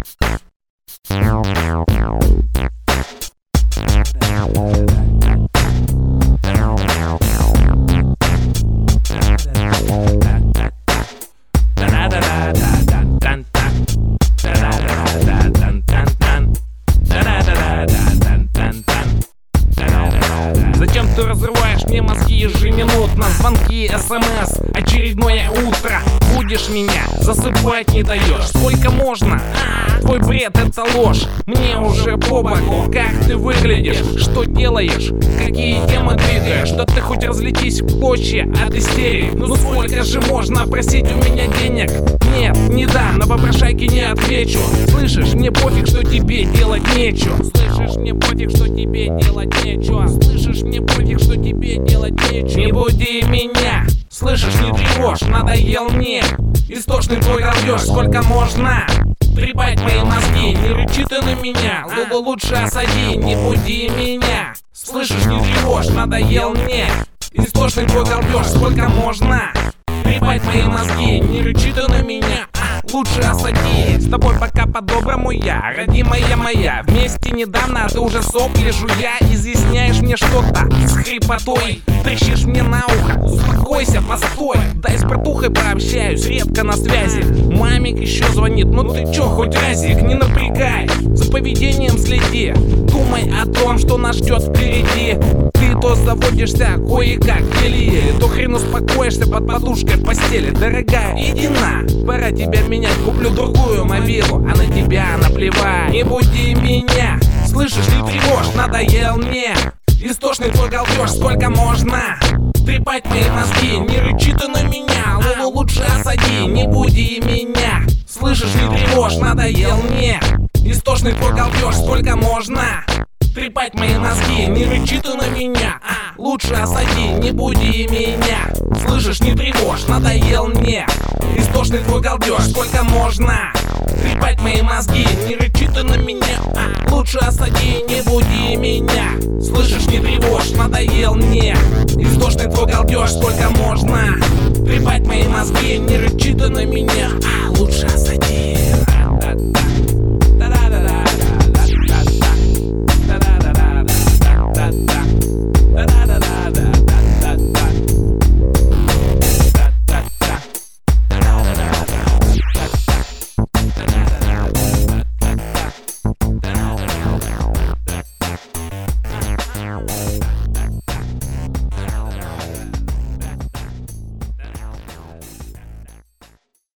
Зачем ты разрываешь мне мозги ежеминутно? Звонки, СМС, очередное утро. Будешь меня засыпать не даешь. Сколько можно? Твой бред — это ложь. Мне уже по боку, как ты выглядишь, что делаешь, какие темы двигаешь. Да ты хоть разлетись в клочья от истерик. Ну сколько же можно просить у меня денег? Нет, не дам, на попрошайки не отвечу. Слышишь, мне пофиг, что тебе делать нечего. Слышишь, мне пофиг, что тебе делать нечего. Слышишь, мне пофиг, что тебе делать нечего. Не буди меня, слышишь, не тревожь, надоел мне истошный твой галдеж. Сколько можно трепать мои мозги? Не рычи ты на меня, лучше осади. Не буди меня, слышишь, не тревожь, надоел мне истошный твой галдеж. Сколько можно трепать мои мозги? Не рычи ты на меня, лучше осади. С тобой пока по-доброму я, родимая моя. Вместе недавно, а ты уже сопли жуя. Изъясняешь мне что-то с хрипотой, трещишь мне на ухо. Успокойся, постой, дай с братухой пообщаюсь, редко на связи. Мамик еще звонит, ну ты чё, хоть разик, не напрягай. За поведением следи, думай о том, что нас ждет впереди. Ты то заводишься кое-как в деле, то хрен успокоишься под подушкой в постели. Дорогая, иди на, пора тебя менять, куплю другую мобилу, а на тебя наплевать. Не буди меня, слышишь, не тревожь, надоел мне истошный твой галдеж. Сколько можно трепать мои мозги? Не рычи ты на меня, лучше осади. Не буди меня, слышишь, не тревожь, надоел мне истошный твой галдеж. Сколько можно трепать мои мозги? Не рычи ты на меня, лучше осади. Не буди меня, слышишь, не тревожь, надоел мне истошный твой галдеж. Сколько можно трепать мои мозги? Не рычи ты на меня, лучше осади. Не буди меня, слышишь, не тревожь, надоел мне истошный твой галдеж. Сколько можно трепать мои мозги? Не рычи ты на меня,